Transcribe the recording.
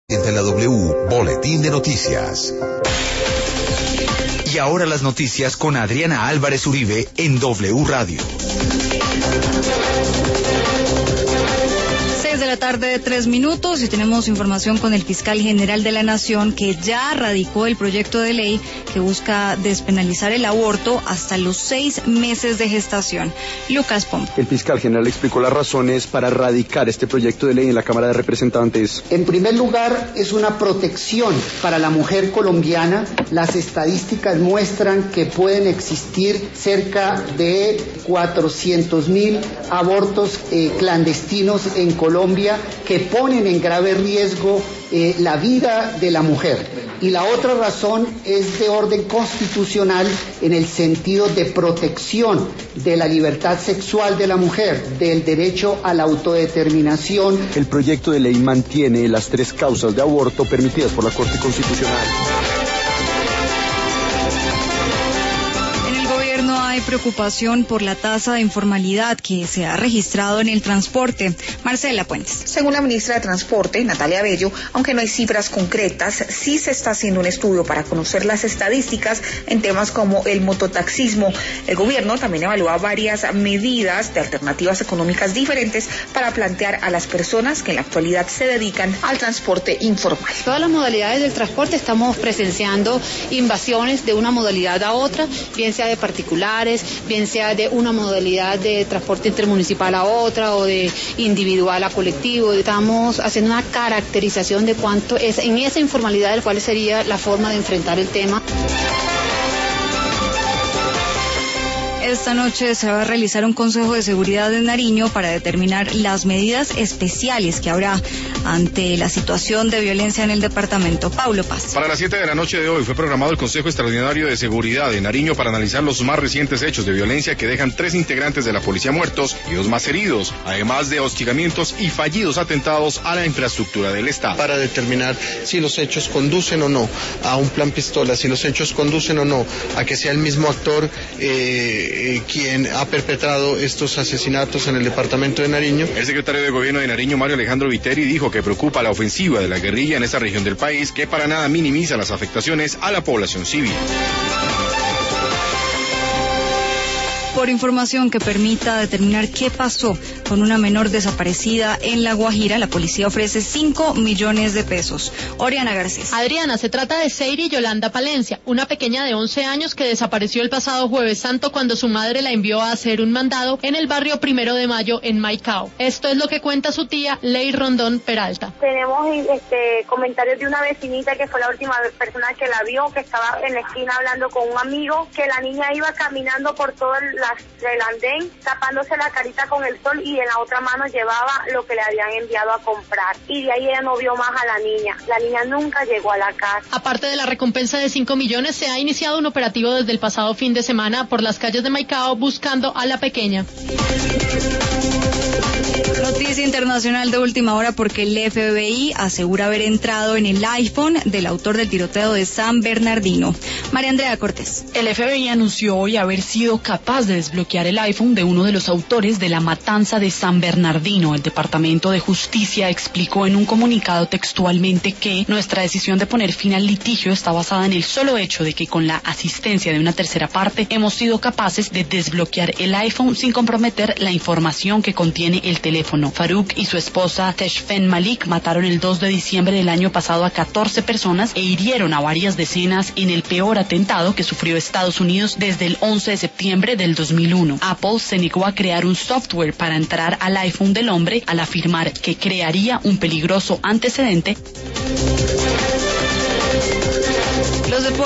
En la W, Boletín de Noticias. Y ahora las noticias con Adriana Álvarez Uribe en W Radio. 3:03 p.m. y tenemos información con el fiscal general de la Nación, que ya radicó el proyecto de ley que busca despenalizar el aborto hasta los 6 meses de gestación. Lucas Pom. El fiscal general explicó las razones para radicar este proyecto de ley en la Cámara de Representantes. En primer lugar, es una protección para la mujer colombiana. Las estadísticas muestran que pueden existir cerca de 400.000 abortos clandestinos en Colombia, que ponen en grave riesgo la vida de la mujer. Y la otra razón es de orden constitucional, en el sentido de protección de la libertad sexual de la mujer, del derecho a la autodeterminación. El proyecto de ley mantiene las 3 causas de aborto permitidas por la Corte Constitucional. Hay preocupación por la tasa de informalidad que se ha registrado en el transporte. Marcela Puentes. Según la ministra de Transporte, Natalia Bello, aunque no hay cifras concretas, sí se está haciendo un estudio para conocer las estadísticas en temas como el mototaxismo. El gobierno también evalúa varias medidas de alternativas económicas diferentes para plantear a las personas que en la actualidad se dedican al transporte informal. Todas las modalidades del transporte estamos presenciando invasiones de una modalidad a otra, bien sea de particulares, bien sea de una modalidad de transporte intermunicipal a otra o de individual a colectivo. Estamos haciendo una caracterización de cuánto es en esa informalidad, cuál sería la forma de enfrentar el tema. Esta noche se va a realizar un consejo de seguridad en Nariño para determinar las medidas especiales que habrá ante la situación de violencia en el departamento. Paulo Paz. Para las 7 de la noche de hoy fue programado el Consejo Extraordinario de Seguridad de Nariño para analizar los más recientes hechos de violencia que dejan 3 integrantes de la policía muertos y 2 más heridos, además de hostigamientos y fallidos atentados a la infraestructura del Estado. Para determinar si los hechos conducen o no a un plan pistola, si los hechos conducen o no a que sea el mismo actor quien ha perpetrado estos asesinatos en el departamento de Nariño. El secretario de Gobierno de Nariño, Mario Alejandro Viteri, dijo que preocupa la ofensiva de la guerrilla en esta región del país, que para nada minimiza las afectaciones a la población civil. Por información que permita determinar qué pasó con una menor desaparecida en La Guajira, la policía ofrece 5 millones de pesos. Oriana Garcés. Adriana, se trata de Seiri Yolanda Palencia, una pequeña de 11 años que desapareció el pasado Jueves Santo cuando su madre la envió a hacer un mandado en el barrio 1 de Mayo en Maicao. Esto es lo que cuenta su tía, Ley Rondón Peralta. Tenemos comentarios de una vecinita que fue la última persona que la vio, que estaba en la esquina hablando con un amigo, que la niña iba caminando por todo el andén, tapándose la carita con el sol, y en la otra mano llevaba lo que le habían enviado a comprar, y de ahí ella no vio más a la niña nunca llegó a la casa. Aparte de la recompensa de 5 millones, se ha iniciado un operativo desde el pasado fin de semana por las calles de Maicao buscando a la pequeña. Noticia internacional de última hora, porque el FBI asegura haber entrado en el iPhone del autor del tiroteo de San Bernardino. María Andrea Cortés. El FBI anunció hoy haber sido capaz de desbloquear el iPhone de uno de los autores de la matanza de San Bernardino. El Departamento de Justicia explicó en un comunicado textualmente que nuestra decisión de poner fin al litigio está basada en el solo hecho de que con la asistencia de una tercera parte hemos sido capaces de desbloquear el iPhone sin comprometer la información que contiene el teléfono. Farouk y su esposa Teshfen Malik mataron el 2 de diciembre del año pasado a 14 personas e hirieron a varias decenas en el peor atentado que sufrió Estados Unidos desde el 11 de septiembre del 2001. Apple se negó a crear un software para entrar al iPhone del hombre al afirmar que crearía un peligroso antecedente. Los deportes.